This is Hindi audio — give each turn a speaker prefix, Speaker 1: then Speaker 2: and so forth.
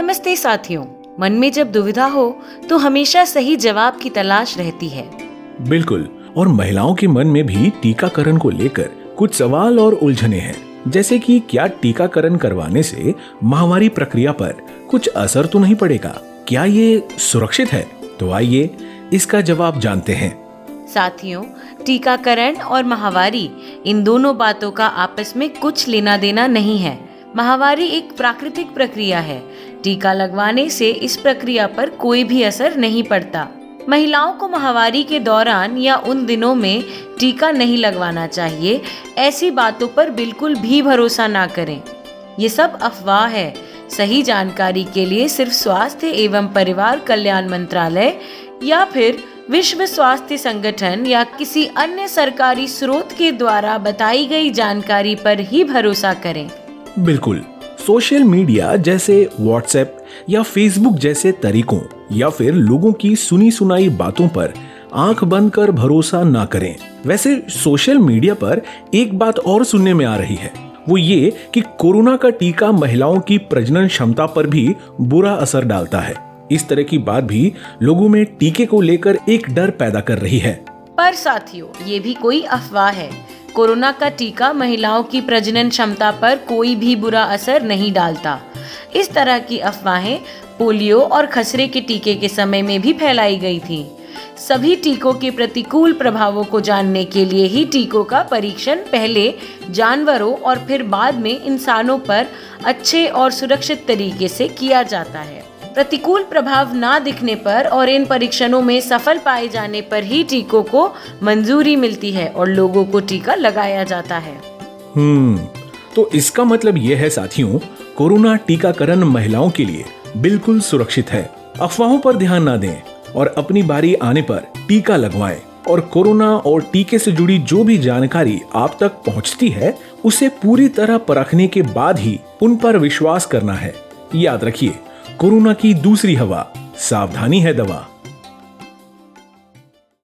Speaker 1: नमस्ते साथियों, मन में जब दुविधा हो तो हमेशा सही जवाब की तलाश रहती है।
Speaker 2: बिल्कुल, और महिलाओं के मन में भी टीकाकरण को लेकर कुछ सवाल और उलझने हैं, जैसे कि क्या टीकाकरण करवाने से महामारी प्रक्रिया पर कुछ असर तो नहीं पड़ेगा, क्या ये सुरक्षित है? तो आइए इसका जवाब जानते हैं।
Speaker 1: साथियों, टीकाकरण और महामारी इन दोनों बातों का आपस में कुछ लेना देना नहीं है। महामारी एक प्राकृतिक प्रक्रिया है। टीका लगवाने से इस प्रक्रिया पर कोई भी असर नहीं पड़ता। महिलाओं को महामारी के दौरान या उन दिनों में टीका नहीं लगवाना चाहिए, ऐसी बातों पर बिल्कुल भी भरोसा ना करें। ये सब अफवाह है। सही जानकारी के लिए सिर्फ स्वास्थ्य एवं परिवार कल्याण मंत्रालय या फिर विश्व स्वास्थ्य संगठन या किसी अन्य सरकारी स्रोत के द्वारा बताई गई जानकारी पर ही भरोसा करें।
Speaker 2: बिल्कुल, सोशल मीडिया जैसे व्हाट्सएप या फेसबुक जैसे तरीकों या फिर लोगों की सुनी सुनाई बातों पर आंख बंद कर भरोसा ना करें। वैसे सोशल मीडिया पर एक बात और सुनने में आ रही है, वो ये कि कोरोना का टीका महिलाओं की प्रजनन क्षमता पर भी बुरा असर डालता है। इस तरह की बात भी लोगों में टीके को लेकर एक डर पैदा कर रही है।
Speaker 1: पर साथियों, ये भी कोई अफवाह है। कोरोना का टीका महिलाओं की प्रजनन क्षमता पर कोई भी बुरा असर नहीं डालता। इस तरह की अफवाहें पोलियो और खसरे के टीके के समय में भी फैलाई गई थी। सभी टीकों के प्रतिकूल प्रभावों को जानने के लिए ही टीकों का परीक्षण पहले जानवरों और फिर बाद में इंसानों पर अच्छे और सुरक्षित तरीके से किया जाता है। प्रतिकूल प्रभाव ना दिखने पर और इन परीक्षणों में सफल पाए जाने पर ही टीकों को मंजूरी मिलती है और लोगों को टीका लगाया जाता है।
Speaker 2: तो इसका मतलब ये है साथियों, कोरोना टीकाकरण महिलाओं के लिए बिल्कुल सुरक्षित है। अफवाहों पर ध्यान ना दें और अपनी बारी आने पर टीका लगवाएं। और कोरोना और टीके से जुड़ी जो भी जानकारी आप तक पहुंचती है, उसे पूरी तरह परखने के बाद ही उन पर विश्वास करना है। याद रखिए, कोरोना की दूसरी हवा, सावधानी है दवा।